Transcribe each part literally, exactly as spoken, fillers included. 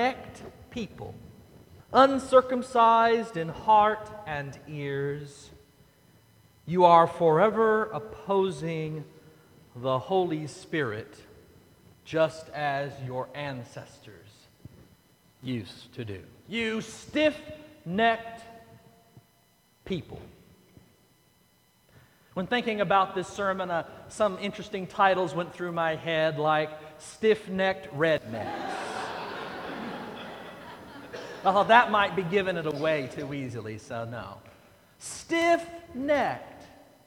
stiff-necked people, uncircumcised in heart and ears, you are forever opposing the Holy Spirit, just as your ancestors used to do. You stiff-necked people. When thinking about this sermon, uh, some interesting titles went through my head, like Stiff-Necked Rednecks. I thought that might be giving it away too easily, so no. Stiff-necked.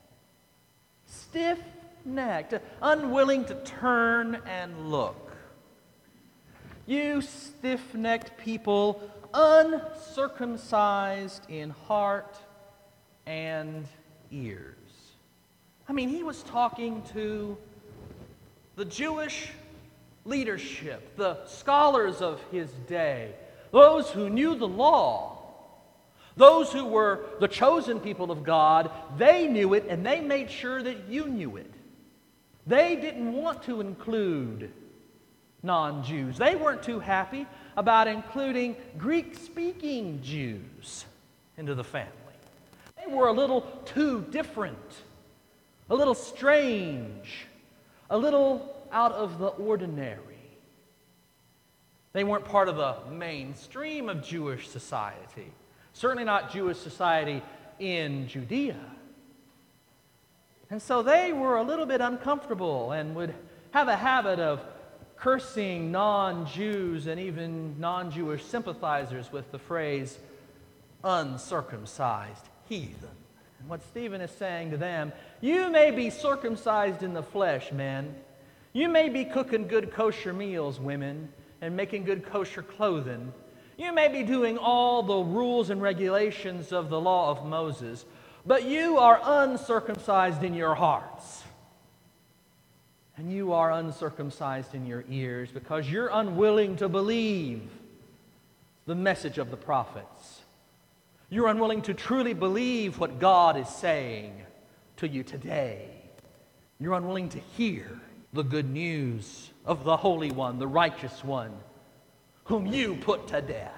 Stiff-necked. Unwilling to turn and look. You stiff-necked people, uncircumcised in heart and ears. I mean, he was talking to the Jewish leadership, the scholars of his day, those who knew the law, those who were the chosen people of God. They knew it, and they made sure that you knew it. They didn't want to include non-Jews. They weren't too happy about including Greek-speaking Jews into the family. They were a little too different, a little strange, a little out of the ordinary. They weren't part of the mainstream of Jewish society. Certainly not Jewish society in Judea. And so they were a little bit uncomfortable and would have a habit of cursing non-Jews and even non-Jewish sympathizers with the phrase uncircumcised heathen. And what Stephen is saying to them, you may be circumcised in the flesh, men. You may be cooking good kosher meals, women, and making good kosher clothing. You may be doing all the rules and regulations of the law of Moses, but you are uncircumcised in your hearts. And you are uncircumcised in your ears because you're unwilling to believe the message of the prophets. You're unwilling to truly believe what God is saying to you today. You're unwilling to hear the good news of the Holy One, the righteous One, whom you put to death.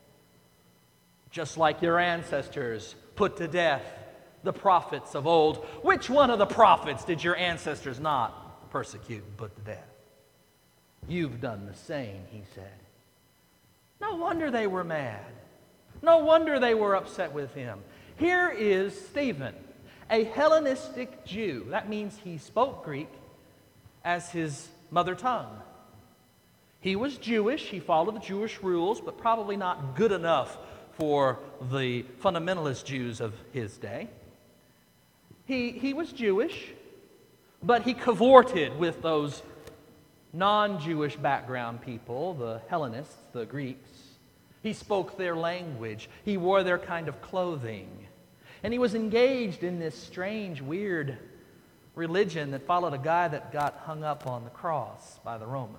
Just like your ancestors put to death the prophets of old. Which one of the prophets did your ancestors not persecute and put to death? You've done the same, he said. No wonder they were mad. No wonder they were upset with him. Here is Stephen, a Hellenistic Jew. That means he spoke Greek as his mother tongue. He was Jewish. He followed the Jewish rules, but probably not good enough for the fundamentalist Jews of his day. He, he was Jewish, but he cavorted with those non-Jewish background people, the Hellenists, the Greeks. He spoke their language. He wore their kind of clothing. And he was engaged in this strange, weird religion that followed a guy that got hung up on the cross by the Romans.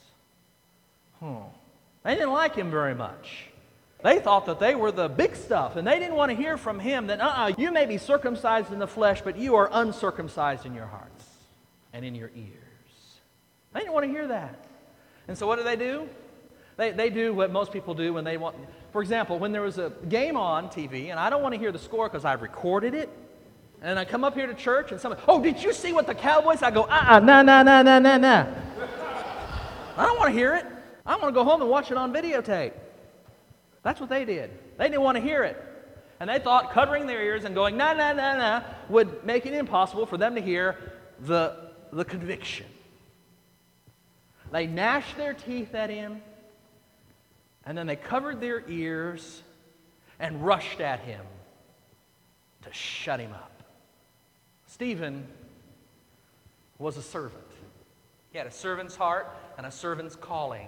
Hmm. They didn't like him very much. They thought that they were the big stuff, and they didn't want to hear from him that, uh-uh, you may be circumcised in the flesh, but you are uncircumcised in your hearts and in your ears. They didn't want to hear that. And so what do they do? They, they do what most people do when they want. For example, when there was a game on T V, and I don't want to hear the score because I've recorded it, and I come up here to church, and somebody, oh, did you see what the Cowboys? I go, uh-uh, nah, nah, nah, nah, nah, nah. I don't want to hear it. I want to go home and watch it on videotape. That's what they did. They didn't want to hear it. And they thought covering their ears and going, nah, nah, nah, nah, would make it impossible for them to hear the, the conviction. They gnashed their teeth at him, and then they covered their ears and rushed at him to shut him up. Stephen was a servant. He had a servant's heart and a servant's calling.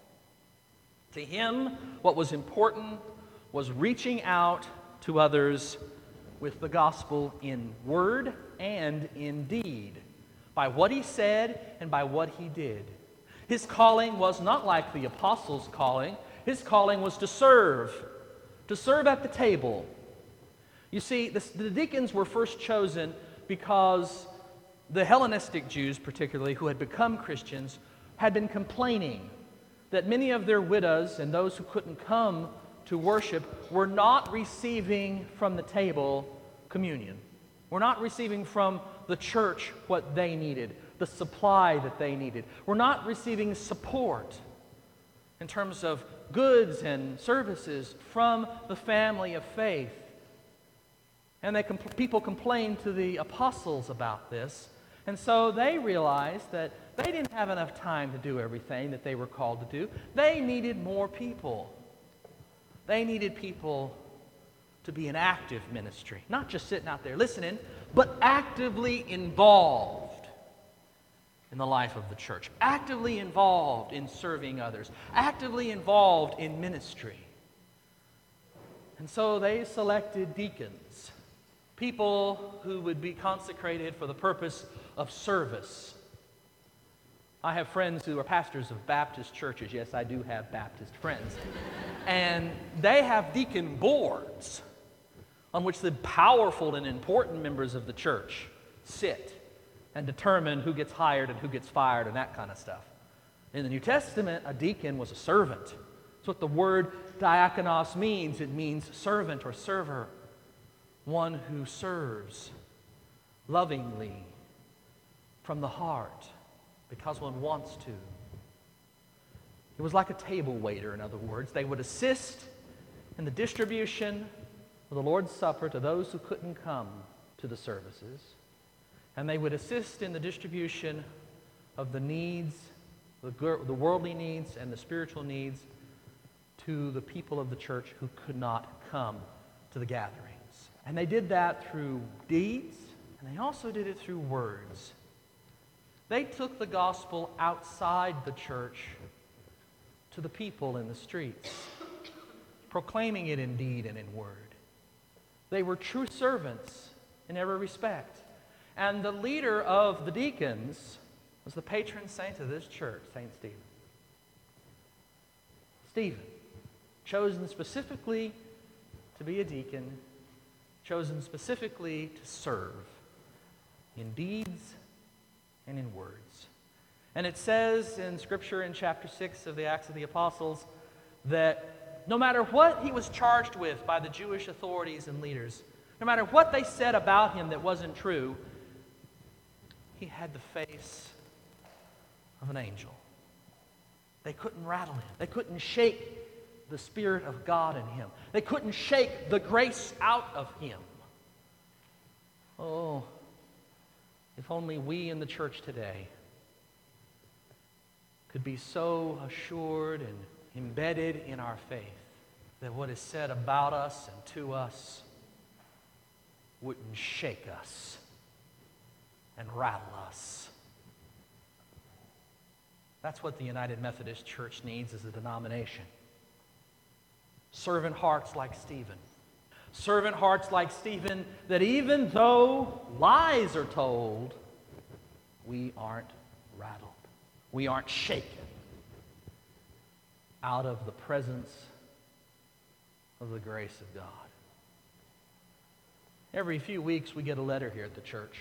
To him, what was important was reaching out to others with the gospel in word and in deed, by what he said and by what he did. His calling was not like the apostles' calling. His calling was to serve, to serve at the table. You see, the, the deacons were first chosen because the Hellenistic Jews, particularly, who had become Christians, had been complaining that many of their widows and those who couldn't come to worship were not receiving from the table communion. We're not receiving from the church what they needed, the supply that they needed. We're not receiving support in terms of goods and services from the family of faith. And they compl- people complained to the apostles about this. And so they realized that they didn't have enough time to do everything that they were called to do. They needed more people. They needed people to be an active ministry, not just sitting out there listening, but actively involved in the life of the church, actively involved in serving others, actively involved in ministry. And so they selected deacons, people who would be consecrated for the purpose of service. I have friends who are pastors of Baptist churches. Yes, I do have Baptist friends. And they have deacon boards on which the powerful and important members of the church sit and determine who gets hired and who gets fired and that kind of stuff. In the New Testament, a deacon was a servant. That's what the word diakonos means. It means servant or server, one who serves lovingly from the heart because one wants to. It was like a table waiter, in other words. They would assist in the distribution of the Lord's Supper to those who couldn't come to the services. And they would assist in the distribution of the needs, the, the worldly needs and the spiritual needs to the people of the church who could not come to the gatherings. And they did that through deeds, and they also did it through words. They took the gospel outside the church to the people in the streets, proclaiming it in deed and in word. They were true servants in every respect. And the leader of the deacons was the patron saint of this church, Saint Stephen. Stephen, chosen specifically to be a deacon, chosen specifically to serve in deeds and in words. And it says in Scripture in chapter six of the Acts of the Apostles that no matter what he was charged with by the Jewish authorities and leaders, no matter what they said about him that wasn't true, he had the face of an angel. They couldn't rattle him. They couldn't shake the Spirit of God in him. They couldn't shake the grace out of him. Oh, if only we in the church today could be so assured and embedded in our faith that what is said about us and to us wouldn't shake us and rattle us. That's what the United Methodist Church needs as a denomination. Servant hearts like Stephen. Servant hearts like Stephen, that even though lies are told, we aren't rattled. We aren't shaken out of the presence of the grace of God. Every few weeks we get a letter here at the church.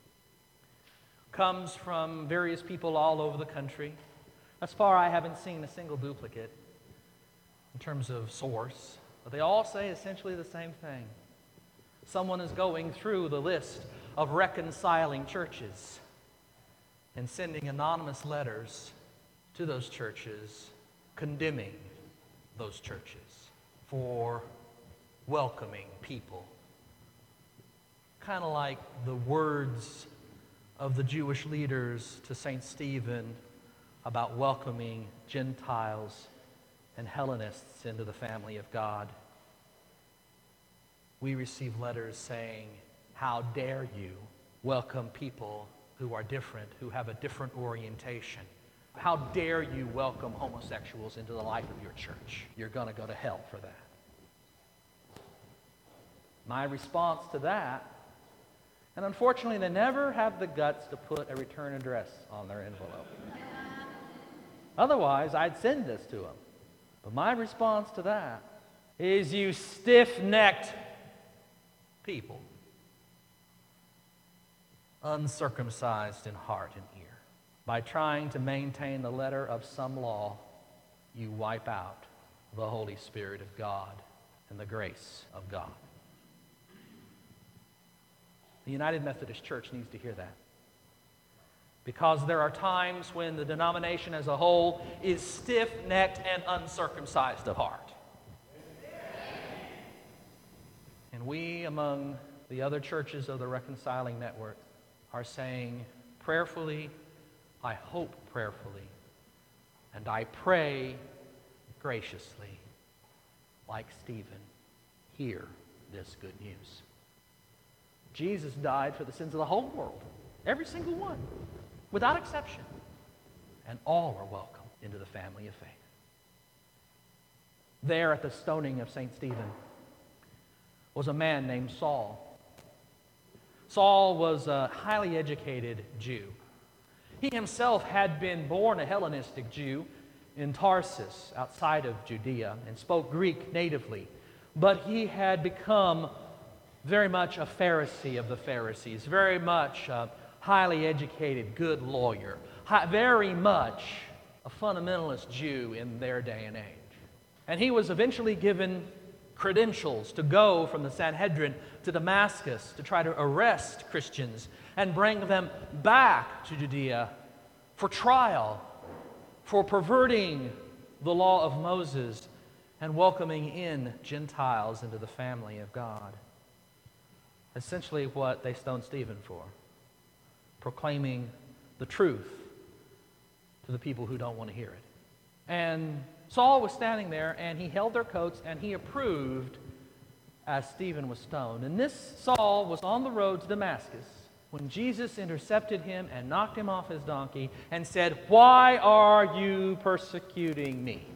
Comes from various people all over the country. Thus far, I haven't seen a single duplicate in terms of source, but they all say essentially the same thing. Someone is going through the list of reconciling churches and sending anonymous letters to those churches, condemning those churches for welcoming people. Kind of like the words of the Jewish leaders to Saint Stephen about welcoming Gentiles and Hellenists into the family of God. We receive letters saying, how dare you welcome people who are different, who have a different orientation. How dare you welcome homosexuals into the life of your church? You're going to go to hell for that. My response to that, and unfortunately they never have the guts to put a return address on their envelope. Otherwise, I'd send this to them. But my response to that is, you stiff-necked people, uncircumcised in heart and ear, by trying to maintain the letter of some law you wipe out the Holy Spirit of God and the grace of God. The United Methodist Church needs to hear that. Because there are times when the denomination as a whole is stiff-necked and uncircumcised of heart. And we, among the other churches of the Reconciling Network, are saying prayerfully, I hope prayerfully, and I pray graciously, like Stephen, hear this good news. Jesus died for the sins of the whole world, every single one, without exception, and all are welcome into the family of faith. There at the stoning of Saint Stephen was a man named Saul. Saul was a highly educated Jew. He himself had been born a Hellenistic Jew in Tarsus, outside of Judea, and spoke Greek natively. But he had become very much a Pharisee of the Pharisees, very much a highly educated, good lawyer, very much a fundamentalist Jew in their day and age. And he was eventually given credentials to go from the Sanhedrin to Damascus to try to arrest Christians and bring them back to Judea for trial, for perverting the law of Moses and welcoming in Gentiles into the family of God. Essentially what they stoned Stephen for, proclaiming the truth to the people who don't want to hear it. And Saul was standing there, and he held their coats, and he approved as Stephen was stoned. And this Saul was on the road to Damascus when Jesus intercepted him and knocked him off his donkey and said, "Why are you persecuting me?"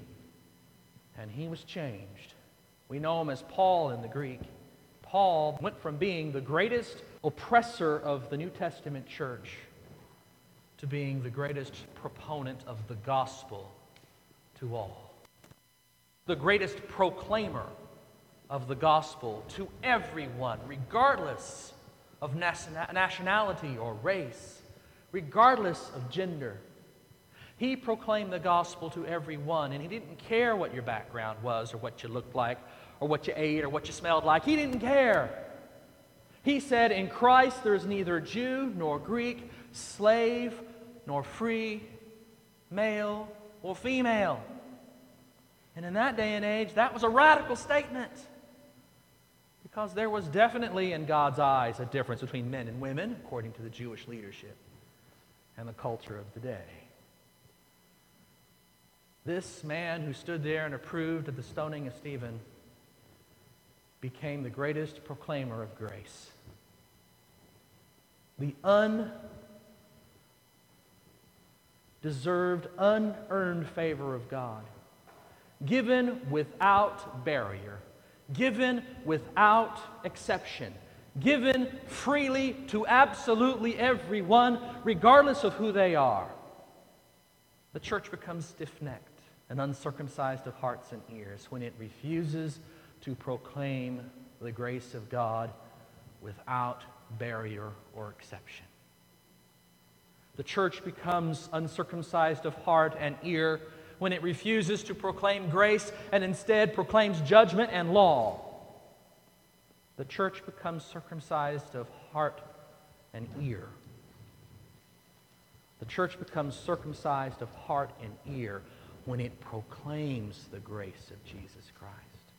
And he was changed. We know him as Paul in the Greek. Paul went from being the greatest oppressor of the New Testament church to being the greatest proponent of the gospel to all. The greatest proclaimer of the gospel to everyone, regardless of nationality or race, regardless of gender. He proclaimed the gospel to everyone, and he didn't care what your background was or what you looked like or what you ate or what you smelled like. He didn't care. He said, in Christ there is neither Jew nor Greek, slave nor free, male or female. And in that day and age, that was a radical statement. Because there was definitely in God's eyes a difference between men and women, according to the Jewish leadership and the culture of the day. This man who stood there and approved of the stoning of Stephen became the greatest proclaimer of grace. The undeserved, unearned favor of God, given without barrier, given without exception, given freely to absolutely everyone, regardless of who they are. The church becomes stiff-necked and uncircumcised of hearts and ears when it refuses to proclaim the grace of God without barrier or exception. The church becomes uncircumcised of heart and ear when it refuses to proclaim grace and instead proclaims judgment and law. The church becomes circumcised of heart and ear. The church becomes circumcised of heart and ear when it proclaims the grace of Jesus Christ.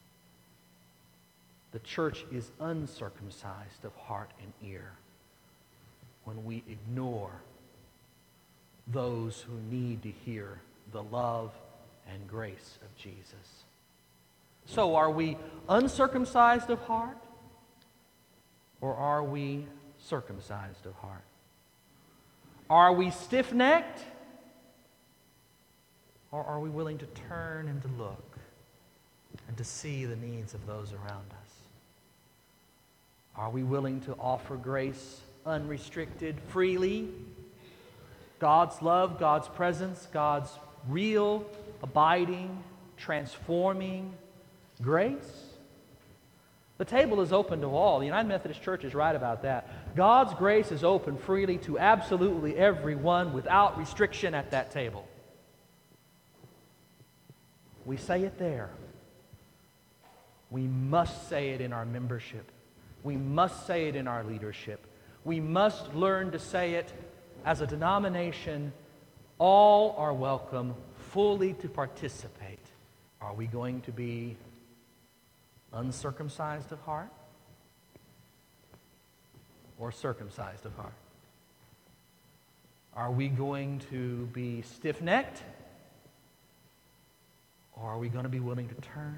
The church is uncircumcised of heart and ear when we ignore those who need to hear the love and grace of Jesus. So are we uncircumcised of heart, or are we circumcised of heart? Are we stiff-necked, or are we willing to turn and to look and to see the needs of those around us? Are we willing to offer grace unrestricted, freely? God's love, God's presence, God's real, abiding, transforming grace? The table is open to all. The United Methodist Church is right about that. God's grace is open freely to absolutely everyone without restriction at that table. We say it there. We must say it in our membership. We must say it in our leadership. We must learn to say it as a denomination. All are welcome fully to participate. Are we going to be uncircumcised of heart or circumcised of heart? Are we going to be stiff-necked, or are we going to be willing to turn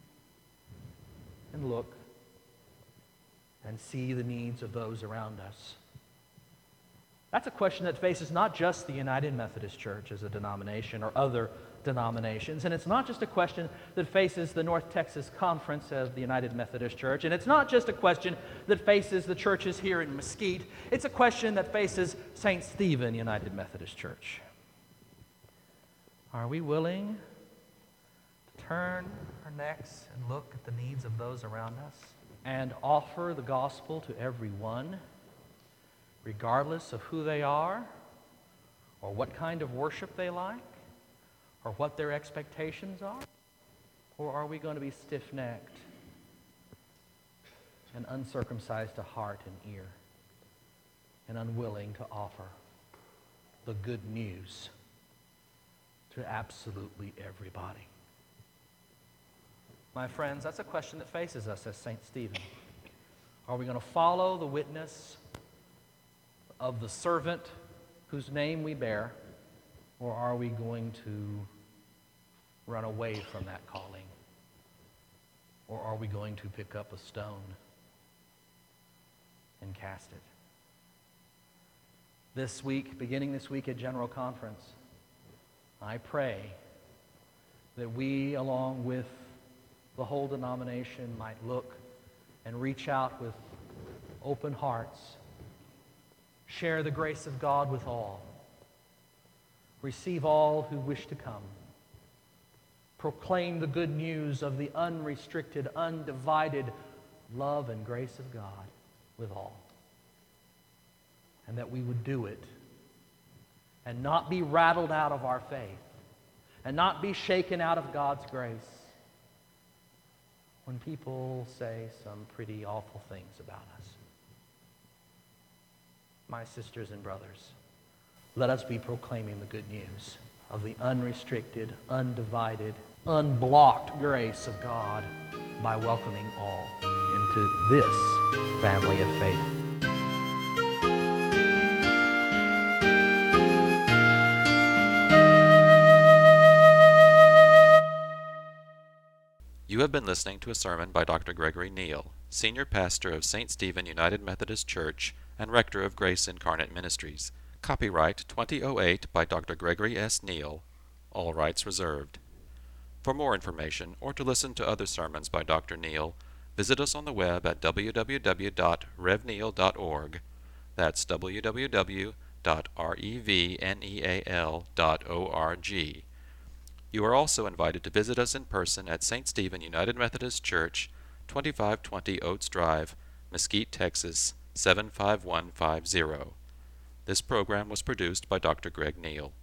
and look and see the needs of those around us? That's a question that faces not just the United Methodist Church as a denomination or other denominations, and it's not just a question that faces the North Texas Conference of the United Methodist Church, and it's not just a question that faces the churches here in Mesquite. It's a question that faces Saint Stephen United Methodist Church. Are we willing to turn our necks and look at the needs of those around us and offer the gospel to everyone, regardless of who they are or what kind of worship they like or what their expectations are? Or are we going to be stiff-necked and uncircumcised to heart and ear and unwilling to offer the good news to absolutely everybody? My friends, that's a question that faces us as Saint Stephen. Are we going to follow the witness of the servant whose name we bear, or are we going to run away from that calling? Or are we going to pick up a stone and cast it? This week, beginning this week at General Conference, I pray that we, along with the whole denomination, might look and reach out with open hearts, share the grace of God with all, receive all who wish to come, proclaim the good news of the unrestricted, undivided love and grace of God with all, and that we would do it and not be rattled out of our faith and not be shaken out of God's grace when people say some pretty awful things about us. My sisters and brothers, let us be proclaiming the good news of the unrestricted, undivided, unblocked grace of God by welcoming all into this family of faith. You have been listening to a sermon by Doctor Gregory Neal, Senior Pastor of Saint Stephen United Methodist Church and Rector of Grace Incarnate Ministries. Copyright twenty oh eight by Doctor Gregory S. Neal. All rights reserved. For more information or to listen to other sermons by Doctor Neal, visit us on the web at w w w dot rev neal dot org. That's w w w dot rev neal dot org. You are also invited to visit us in person at Saint Stephen United Methodist Church, twenty-five twenty Oates Drive, Mesquite, Texas, seven five one five zero. This program was produced by Doctor Greg Neal.